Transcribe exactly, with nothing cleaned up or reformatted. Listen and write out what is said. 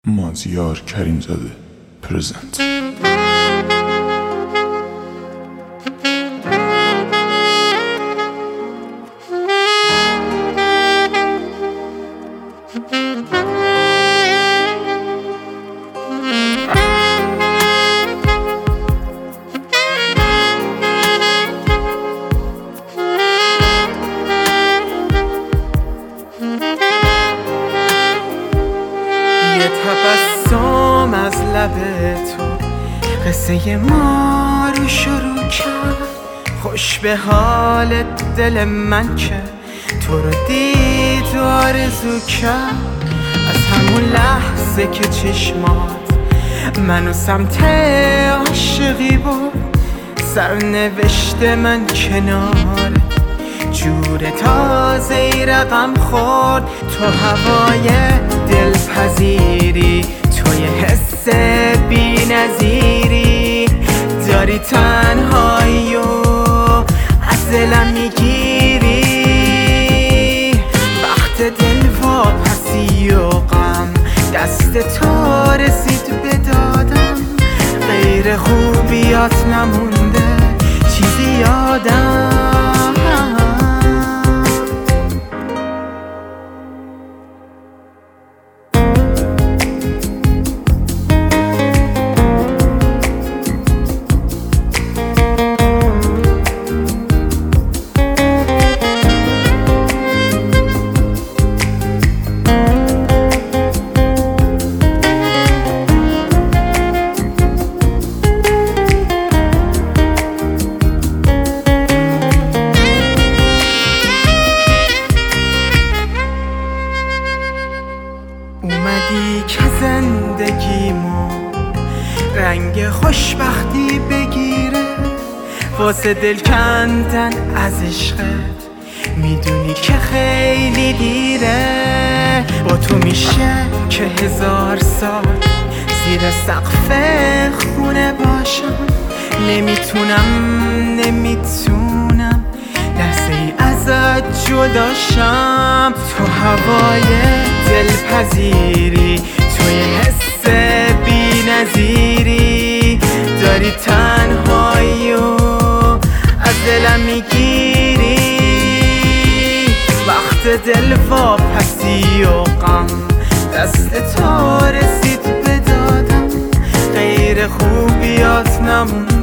مازیار کریم زاده پرزنت. یه تبسم از لب تو قصه ما رو شروع کرد. خوش به حال دل من که تو رو دید و آرزو کرد. از همون لحظه که چشمات منو سمت عاشقی بود، سرنوشت من کنار جور تازه ای رقم خورد. تو هوای دلپذیری، توی حس بی نظیری، داری تنهایی و از دلم میگیری. وقت دل واپسی و غم دست تو رسید به دادم. غیر خوبیات نمونده چیزی یادم. اومدی که زندگیمو رنگ خوشبختی بگیره، واسه دل کندن از عشقت میدونی که خیلی دیره. با تو میشه که هزار سال زیر سقف خونه باشم. نمیتونم نمیتونم لحظه ای ازت جداشم. تو هوای دلپذیری، توی حس بی نظیری، داری تنهایی و از دلم میگیری. وقت دل واپسی و غم دست تو رسید به دادم. غیر خوبیات نمون